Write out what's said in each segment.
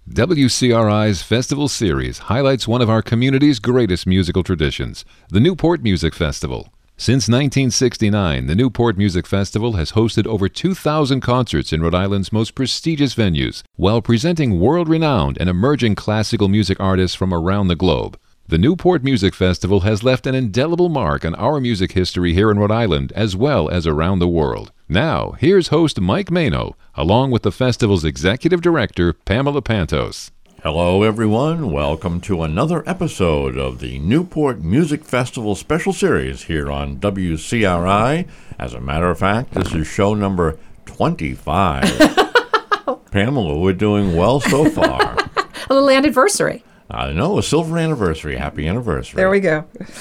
WCRI's Festival Series highlights one of our community's greatest musical traditions, the Newport Music Festival. Since 1969, the Newport Music Festival has hosted over 2,000 concerts in Rhode Island's most prestigious venues, while presenting world-renowned and emerging classical music artists from around the globe. The Newport Music Festival has left an indelible mark on our music history here in Rhode Island, as well as around the world. Now, here's host Mike Mano, along with the festival's executive director, Pamela Pantos. Hello, everyone. Welcome to another episode of the Newport Music Festival Special Series here on WCRI. As a matter of fact, this is show number 25. Pamela, we're doing well so far. A little anniversary. I know, a silver anniversary. Happy anniversary. There we go.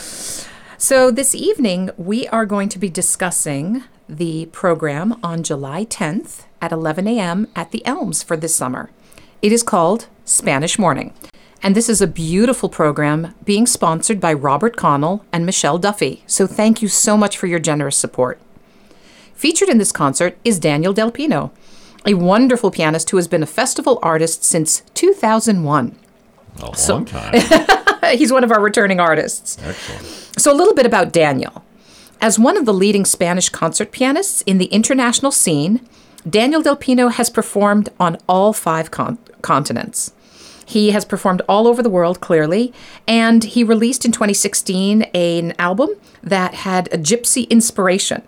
So this evening, we are going to be discussing the program on July 10th at 11 a.m. at the Elms for this summer. It is called Spanish Morning, and this is a beautiful program being sponsored by Robert Connell and Michelle Duffy, so thank you so much for your generous support. Featured in this concert is Daniel Del Pino, a wonderful pianist who has been a festival artist since 2001. A long time. He's one of our returning artists. Excellent. So a little bit about Daniel. As one of the leading Spanish concert pianists in the international scene, Daniel Del Pino has performed on all 5 continents. He has performed all over the world, clearly, and he released in 2016 an album that had a gypsy inspiration.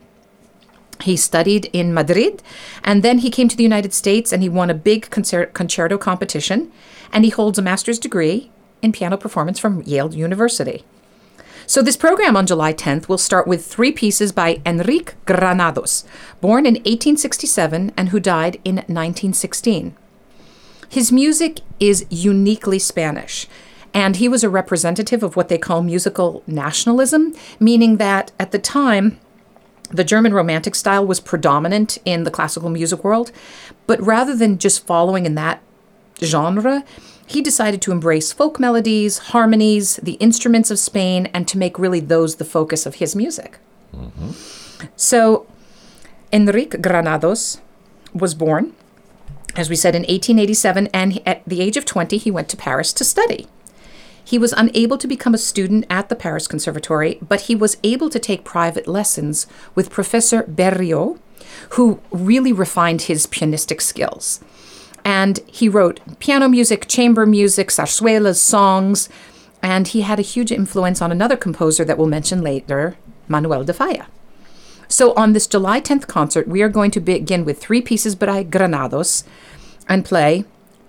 He studied in Madrid, and then he came to the United States and he won a big concerto competition, and he holds a master's degree in piano performance from Yale University. So this program on July 10th will start with 3 pieces by Enrique Granados, born in 1867 and who died in 1916. His music is uniquely Spanish, and he was a representative of what they call musical nationalism, meaning that at the time, the German Romantic style was predominant in the classical music world, but rather than just following in that genre, he decided to embrace folk melodies, harmonies, the instruments of Spain, and to make really those the focus of his music. Mm-hmm. So, Enrique Granados was born, as we said, in 1887, and at the age of 20, he went to Paris to study. He was unable to become a student at the Paris Conservatory, but he was able to take private lessons with Professor Berriot, who really refined his pianistic skills. And he wrote piano music, chamber music, zarzuelas, songs, and he had a huge influence on another composer that we'll mention later, Manuel de Falla. So on this July 10th concert, we are going to begin with 3 pieces by Granados and play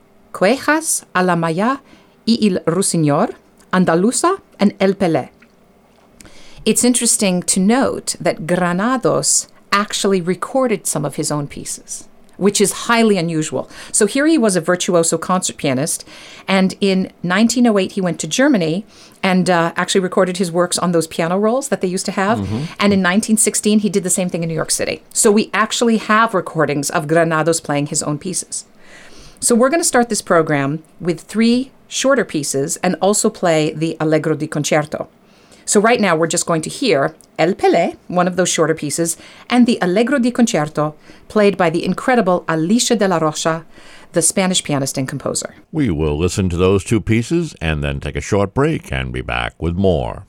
Quejas a la Maya y el Ruiseñor, Andaluza, and El Pelé. It's interesting to note that Granados actually recorded some of his own pieces, which is highly unusual. So here he was a virtuoso concert pianist, and in 1908 he went to Germany and actually recorded his works on those piano rolls that they used to have. Mm-hmm. And in 1916 he did the same thing in New York City. So we actually have recordings of Granados playing his own pieces. So we're going to start this program with 3 shorter pieces and also play the Allegro di Concerto. So right now we're just going to hear El Pelé, one of those shorter pieces, and the Allegro di Concerto, played by the incredible Alicia de la Rocha, the Spanish pianist and composer. We will listen to those 2 pieces and then take a short break and be back with more.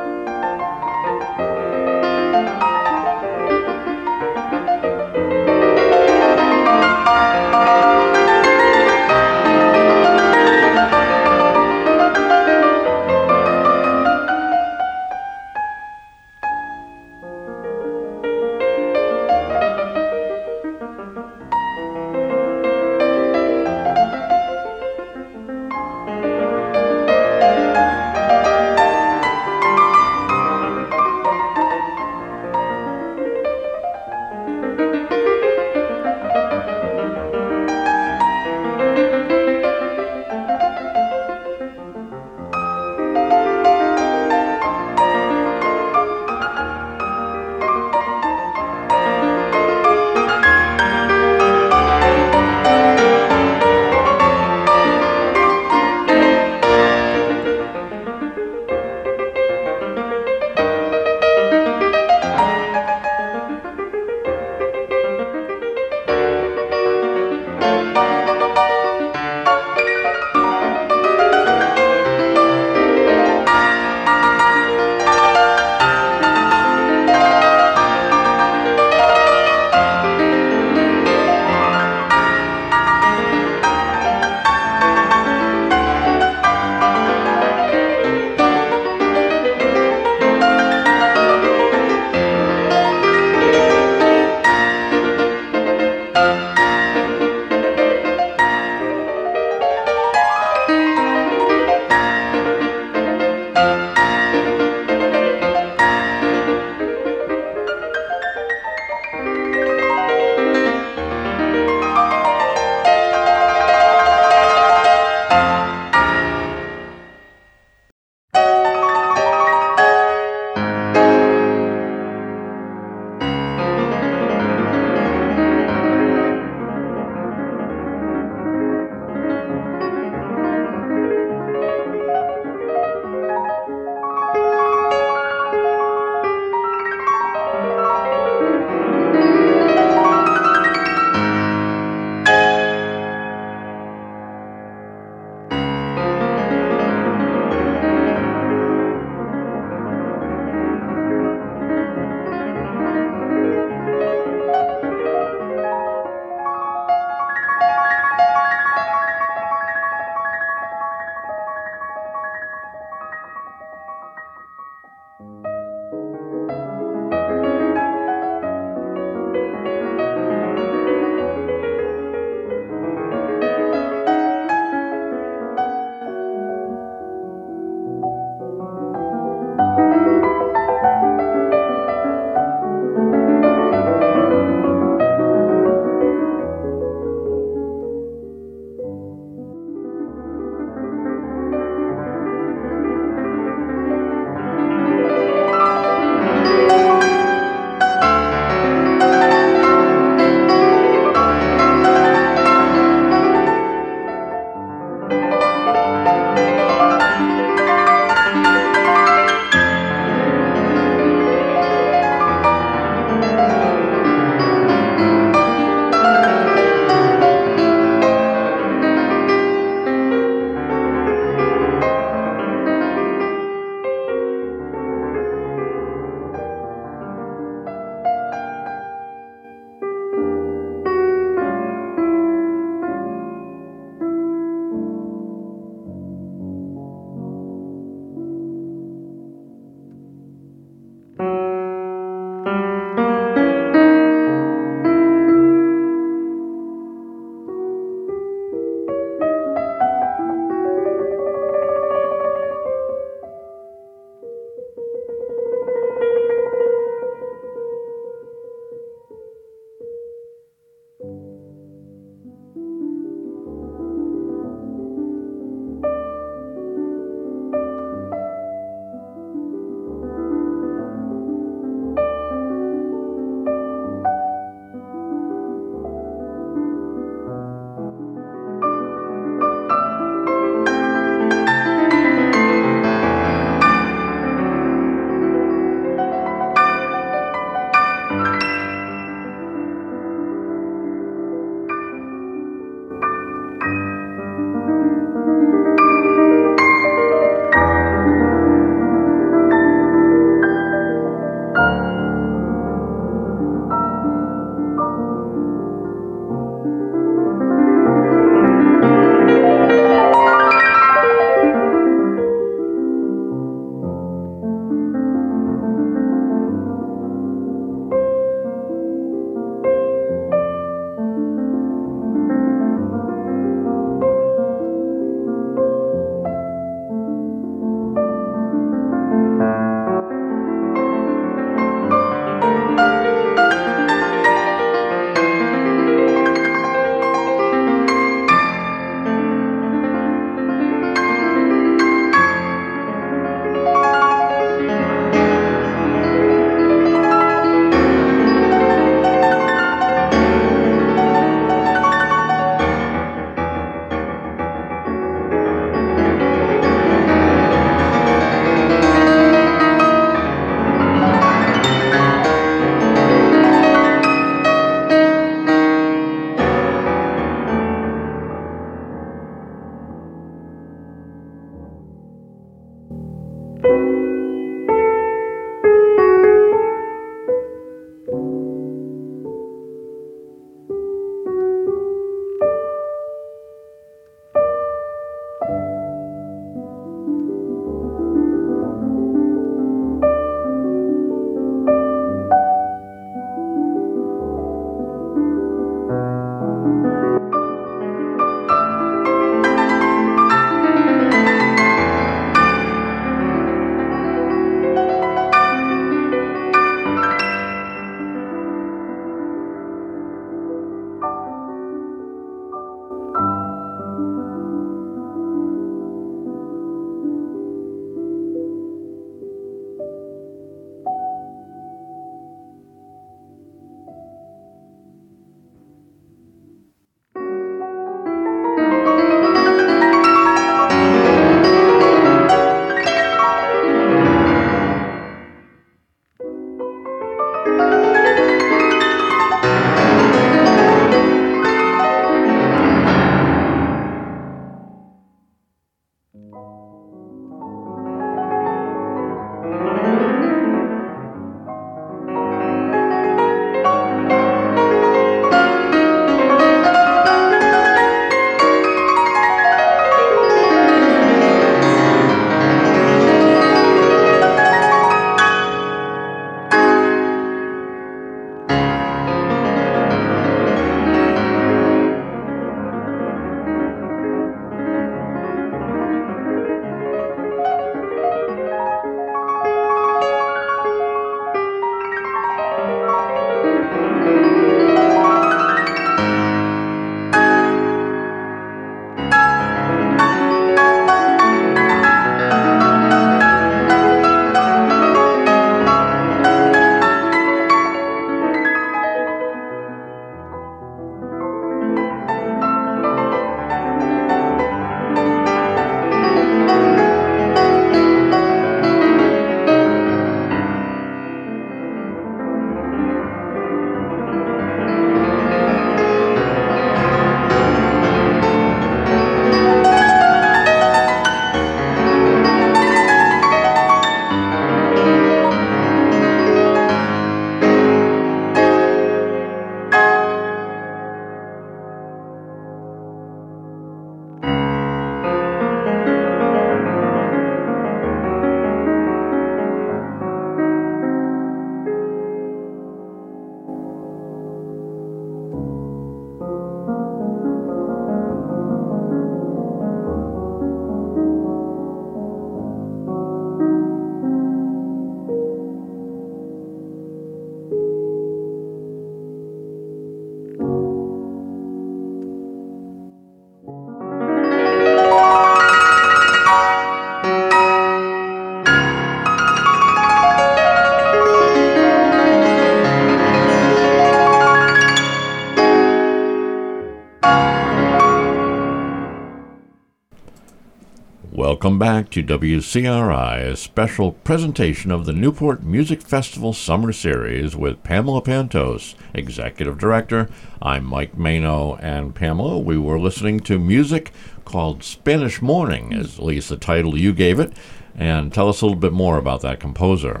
Welcome back to WCRI, a special presentation of the Newport Music Festival Summer Series with Pamela Pantos, Executive Director. I'm Mike Mano, and Pamela, we were listening to music called Spanish Morning, is at least the title you gave it, and tell us a little bit more about that composer.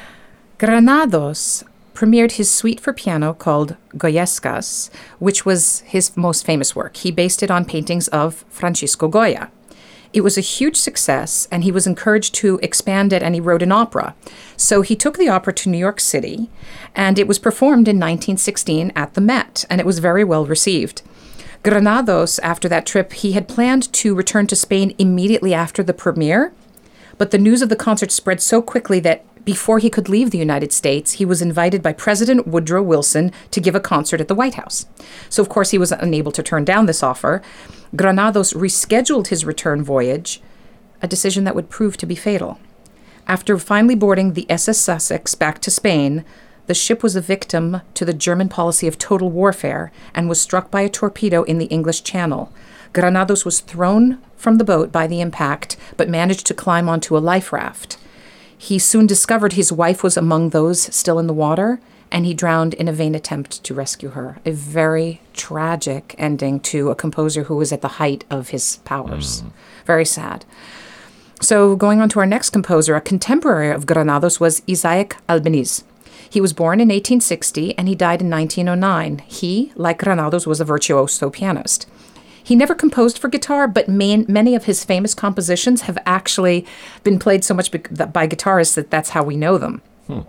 Granados premiered his suite for piano called Goyescas, which was his most famous work. He based it on paintings of Francisco Goya. It was a huge success, and he was encouraged to expand it, and he wrote an opera. So he took the opera to New York City, and it was performed in 1916 at the Met, and it was very well received. Granados, after that trip, he had planned to return to Spain immediately after the premiere, but the news of the concert spread so quickly that before he could leave the United States, he was invited by President Woodrow Wilson to give a concert at the White House. So, of course, he was unable to turn down this offer. Granados rescheduled his return voyage, a decision that would prove to be fatal. After finally boarding the SS Sussex back to Spain, the ship was a victim to the German policy of total warfare and was struck by a torpedo in the English Channel. Granados was thrown from the boat by the impact, but managed to climb onto a life raft. He soon discovered his wife was among those still in the water, and he drowned in a vain attempt to rescue her. A very tragic ending to a composer who was at the height of his powers. Very sad. So going on to our next composer, a contemporary of Granados was Isaac Albeniz. He was born in 1860 and he died in 1909. He, like Granados, was a virtuoso pianist. He never composed for guitar, but many of his famous compositions have actually been played so much by guitarists that that's how we know them.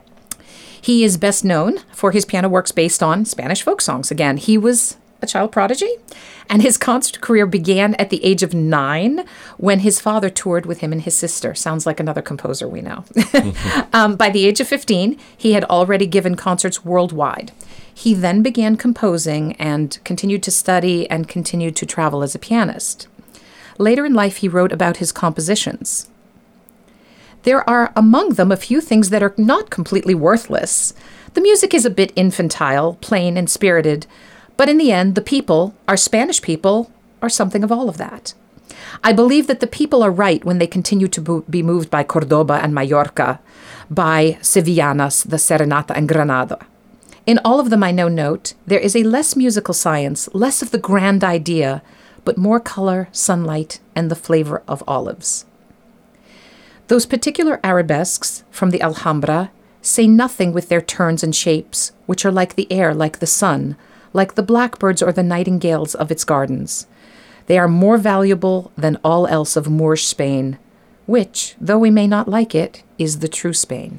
He is best known for his piano works based on Spanish folk songs. Again, he was a child prodigy, and his concert career began at the age of 9 when his father toured with him and his sister. Sounds like another composer we know. By the age of 15, he had already given concerts worldwide. He then began composing and continued to study and continued to travel as a pianist. Later in life, he wrote about his compositions. There are among them a few things that are not completely worthless. The music is a bit infantile, plain and spirited, but in the end, the people, our Spanish people, are something of all of that. I believe that the people are right when they continue to be moved by Cordoba and Mallorca, by Sevillanas, the Serenata, and Granada. In all of them, I note, there is a less musical science, less of the grand idea, but more color, sunlight, and the flavor of olives. Those particular arabesques from the Alhambra say nothing with their turns and shapes, which are like the air, like the sun, like the blackbirds or the nightingales of its gardens. They are more valuable than all else of Moorish Spain, which, though we may not like it, is the true Spain.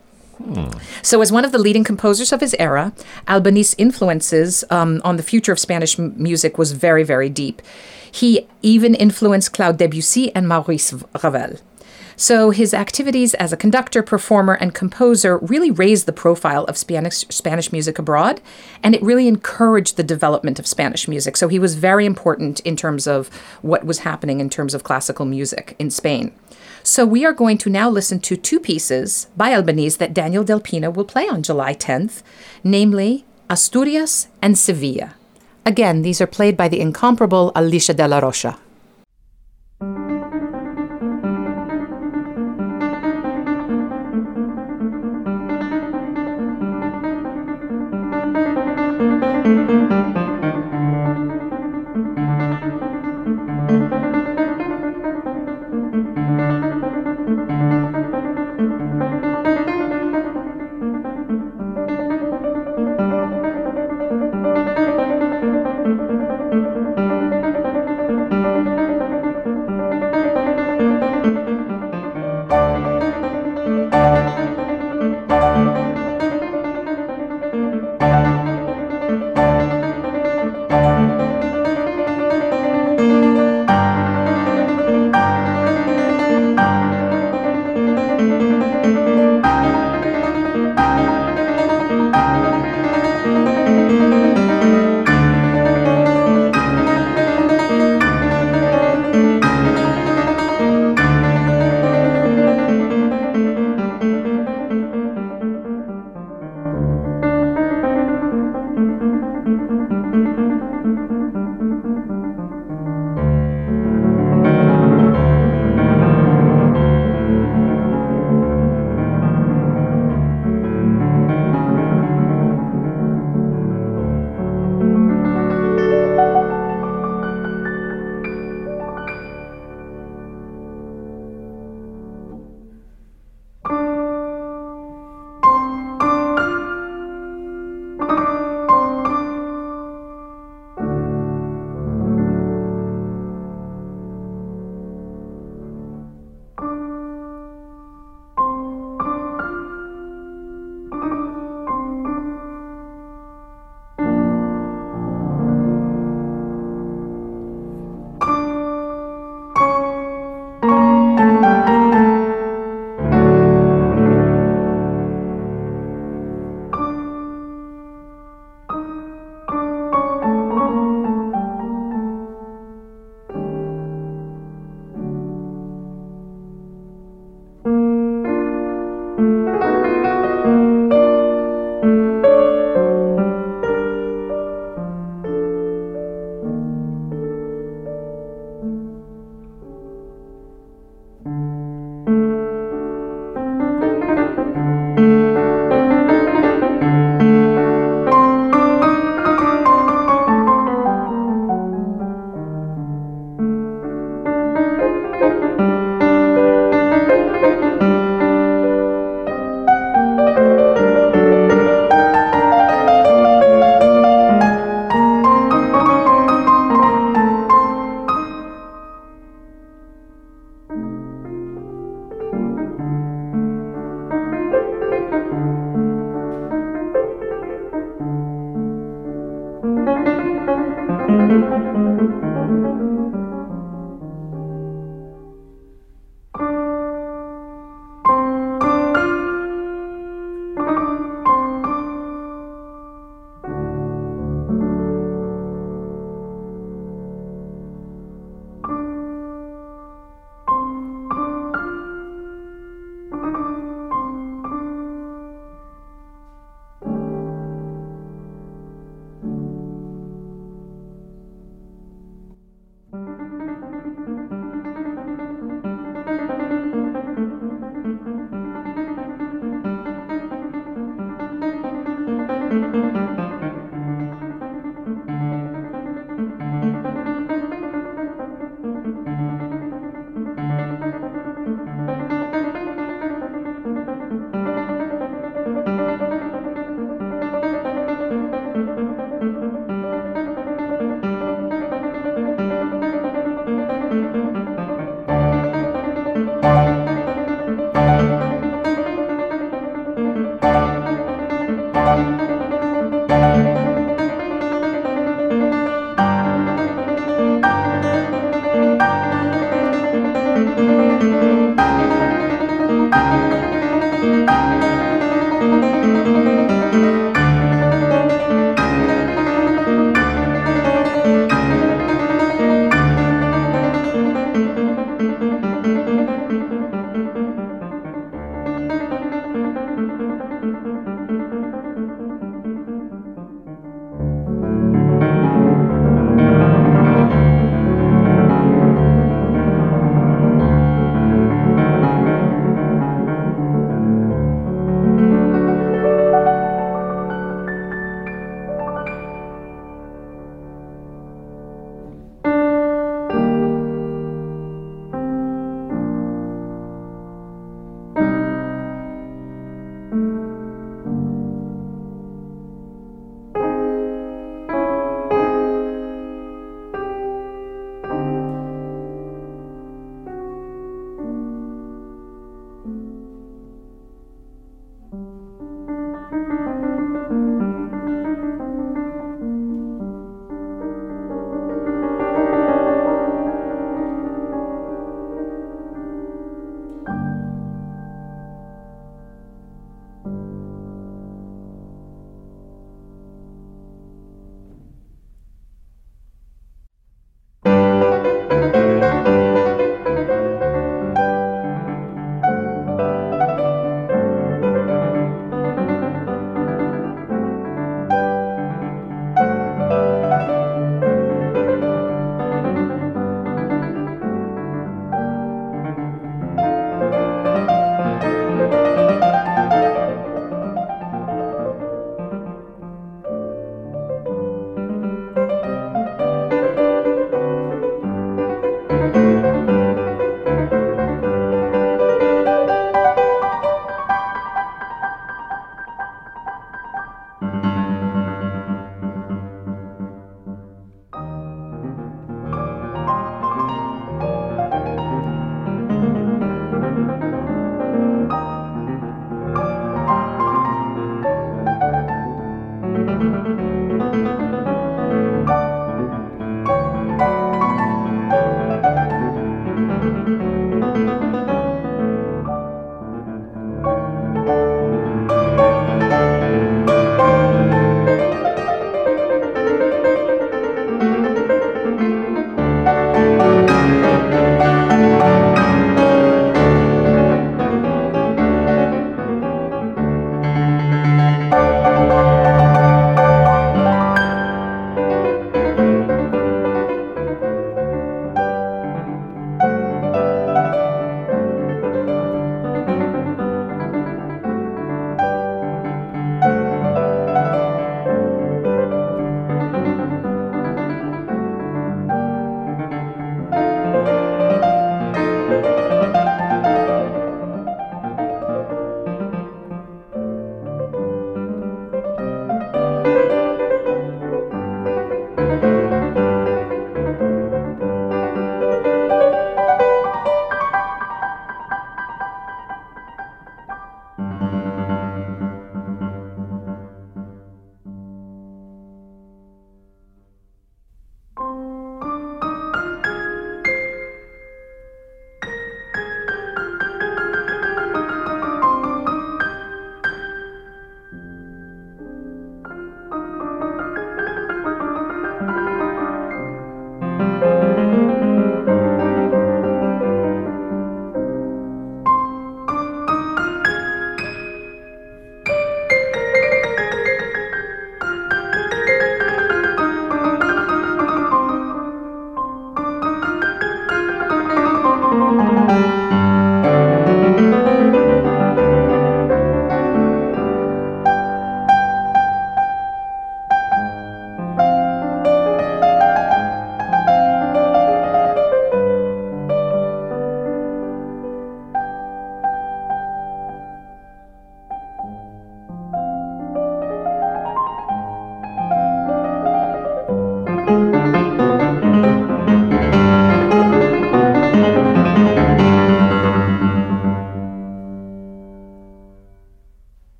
So as one of the leading composers of his era, Albeniz influences on the future of Spanish music was very, very deep. He even influenced Claude Debussy and Maurice Ravel. So his activities as a conductor, performer, and composer really raised the profile of Spanish music abroad, and it really encouraged the development of Spanish music. So he was very important in terms of what was happening in terms of classical music in Spain. So we are going to now listen to 2 pieces by Albeniz that Daniel Del Pino will play on July 10th, namely Asturias and Sevilla. Again, these are played by the incomparable Alicia de la Rocha.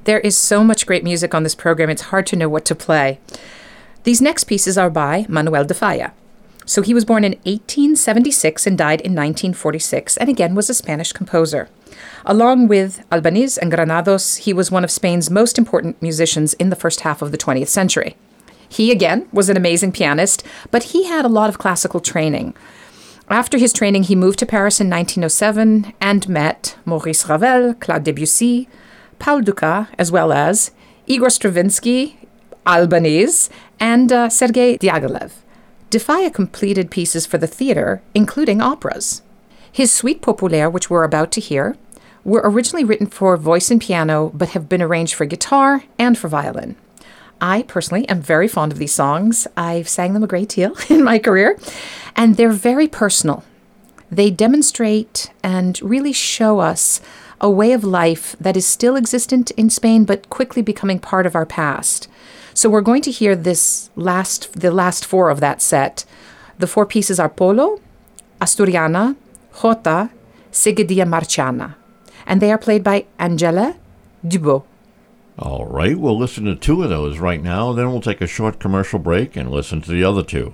There is so much great music on this program, it's hard to know what to play. These next pieces are by Manuel de Falla. So he was born in 1876 and died in 1946, and again was a Spanish composer. Along with Albéniz and Granados, he was one of Spain's most important musicians in the first half of the 20th century. He, again, was an amazing pianist, but he had a lot of classical training. After his training, he moved to Paris in 1907 and met Maurice Ravel, Claude Debussy, Paul Dukas, as well as Igor Stravinsky, Albéniz, and Sergei Diaghilev. De Falla completed pieces for the theater, including operas. His Suite Populaire, which we're about to hear, were originally written for voice and piano, but have been arranged for guitar and for violin. I personally am very fond of these songs. I've sang them a great deal in my career, and they're very personal. They demonstrate and really show us a way of life that is still existent in Spain, but quickly becoming part of our past. So we're going to hear the last four of that set. The four pieces are Polo, Asturiana, Jota, Seguidilla Marciana, and they are played by Angela Dubos. All right, we'll listen to two of those right now, then we'll take a short commercial break and listen to the other two.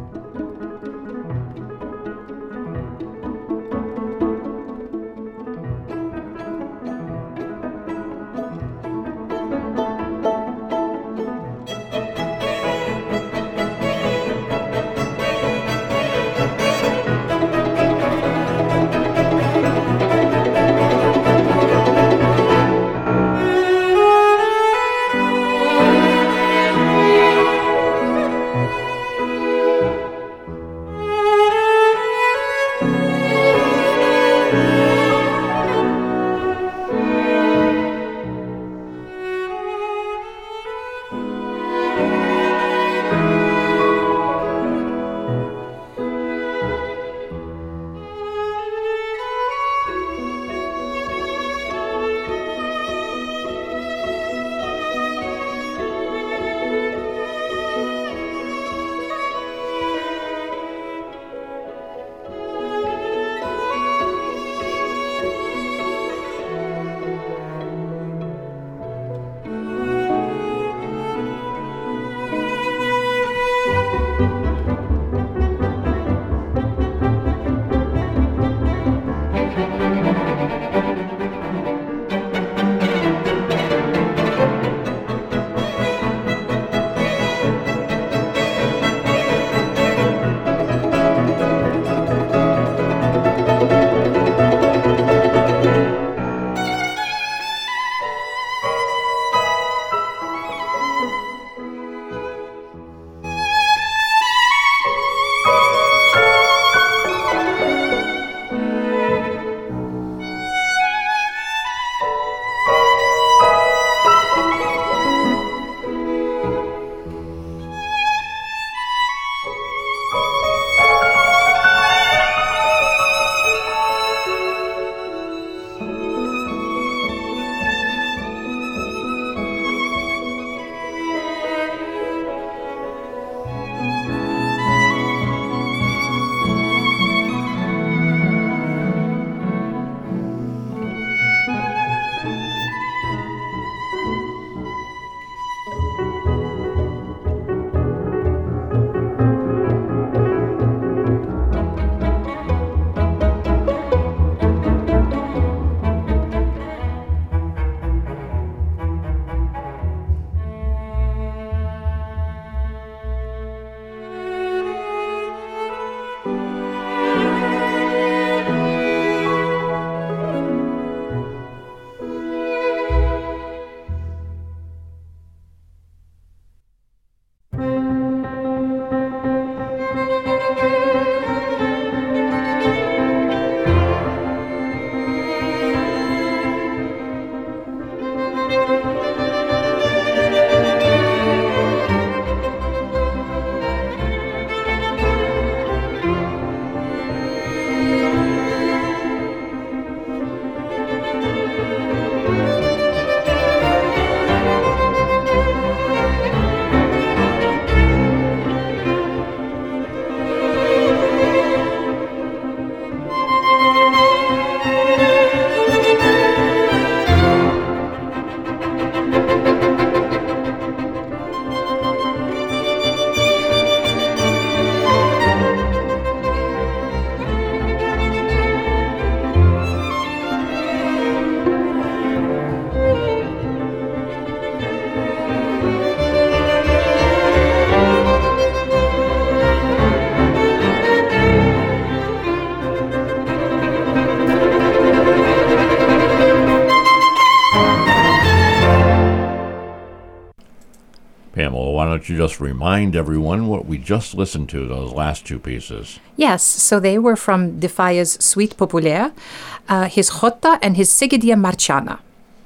Pamela, why don't you just remind everyone what we just listened to, those last two pieces? Yes, so they were from De Falla's Suite Populaire, his Jota and his Seguidilla Marciana.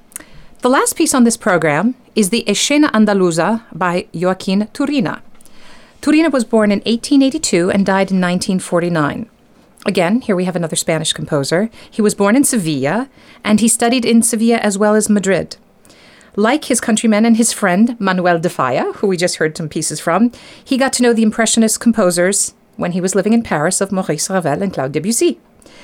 The last piece on this program is the Escena Andaluza by Joaquin Turina. Turina was born in 1882 and died in 1949. Again, here we have another Spanish composer. He was born in Sevilla, and he studied in Sevilla as well as Madrid. Like his countryman and his friend, Manuel de Falla, who we just heard some pieces from, he got to know the Impressionist composers when he was living in Paris of Maurice Ravel and Claude Debussy.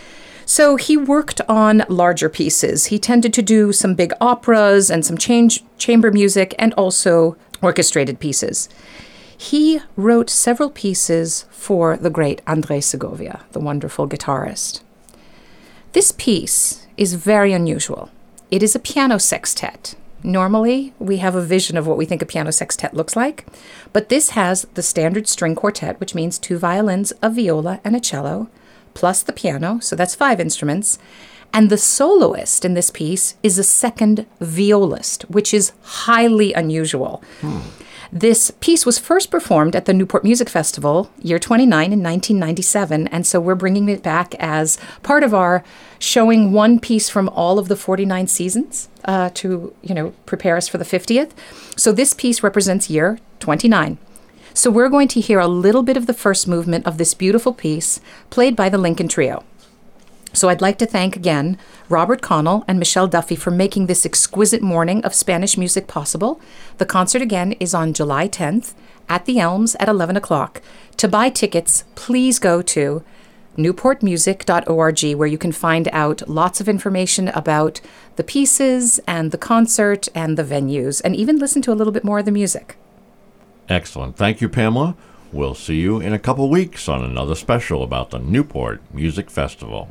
So he worked on larger pieces. He tended to do some big operas and some chamber music and also orchestrated pieces. He wrote several pieces for the great André Segovia, the wonderful guitarist. This piece is very unusual. It is a piano sextet. Normally, we have a vision of what we think a piano sextet looks like, but this has the standard string quartet, which means 2 violins, a viola, and a cello, plus the piano, so that's 5 instruments, and the soloist in this piece is a second violist, which is highly unusual. This piece was first performed at the Newport Music Festival, year 29 in 1997, and so we're bringing it back as part of our showing one piece from all of the 49 seasons to, prepare us for the 50th. So this piece represents year 29. So we're going to hear a little bit of the first movement of this beautiful piece played by the Lincoln Trio. So I'd like to thank again Robert Connell and Michelle Duffy for making this exquisite morning of Spanish music possible. The concert again is on July 10th at the Elms at 11 o'clock. To buy tickets, please go to newportmusic.org, where you can find out lots of information about the pieces and the concert and the venues, and even listen to a little bit more of the music. Excellent. Thank you, Pamela. We'll see you in a couple weeks on another special about the Newport Music Festival.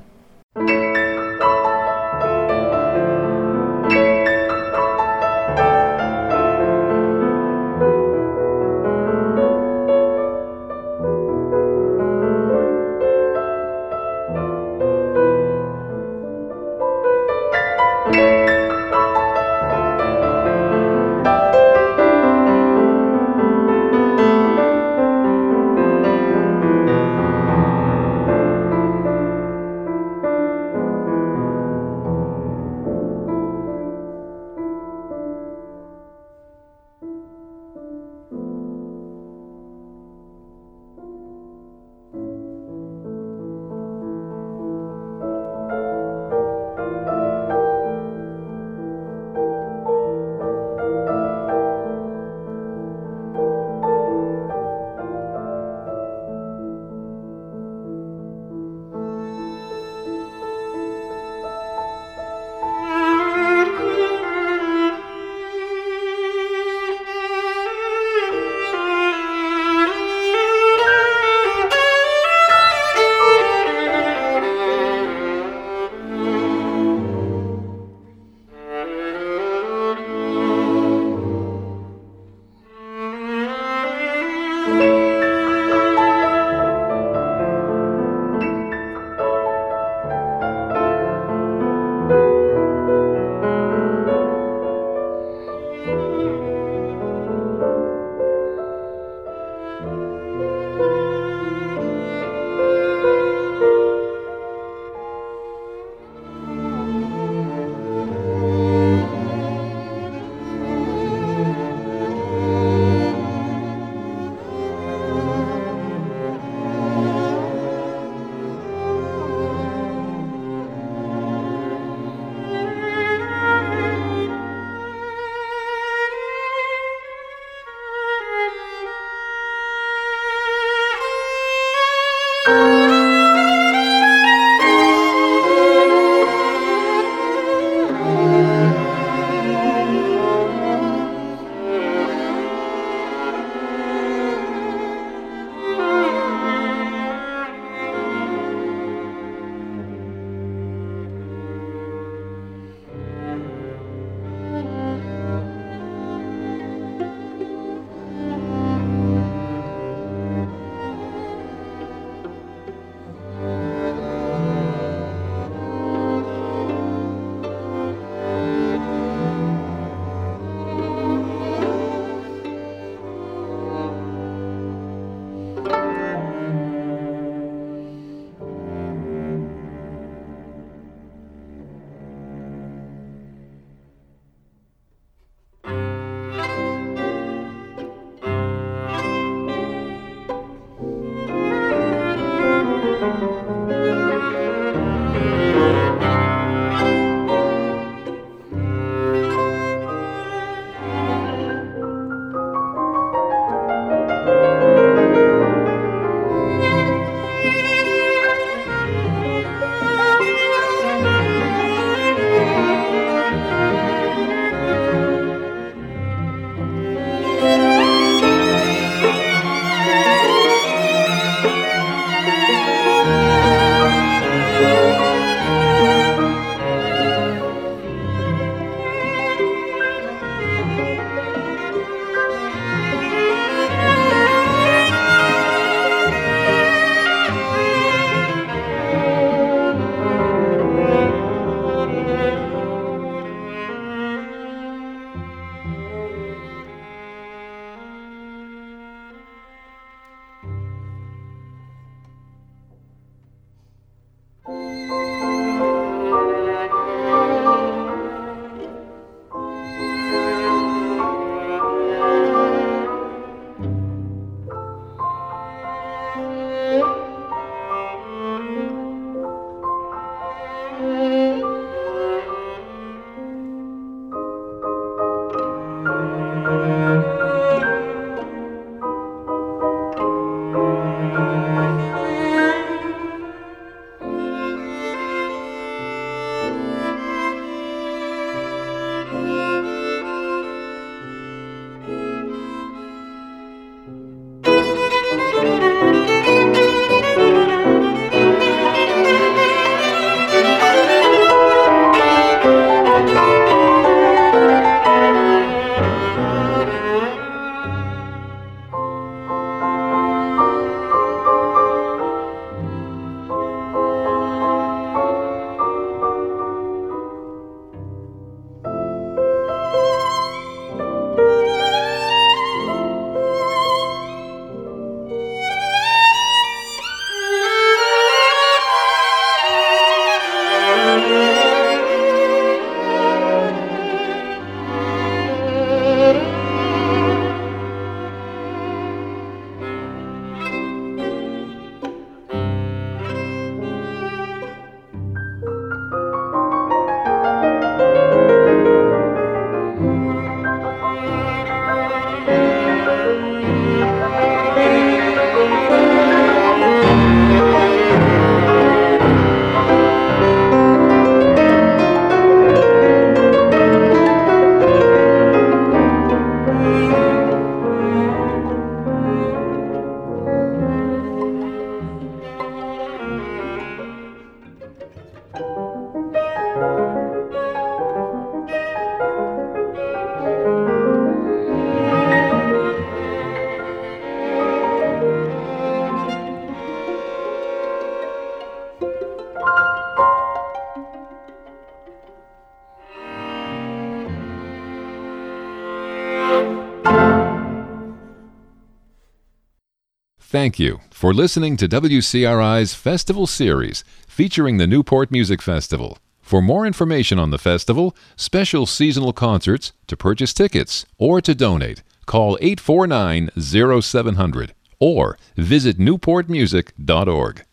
Thank you for listening to WCRI's Festival Series featuring the Newport Music Festival. For more information on the festival, special seasonal concerts, to purchase tickets, or to donate, call 849-0700 or visit newportmusic.org.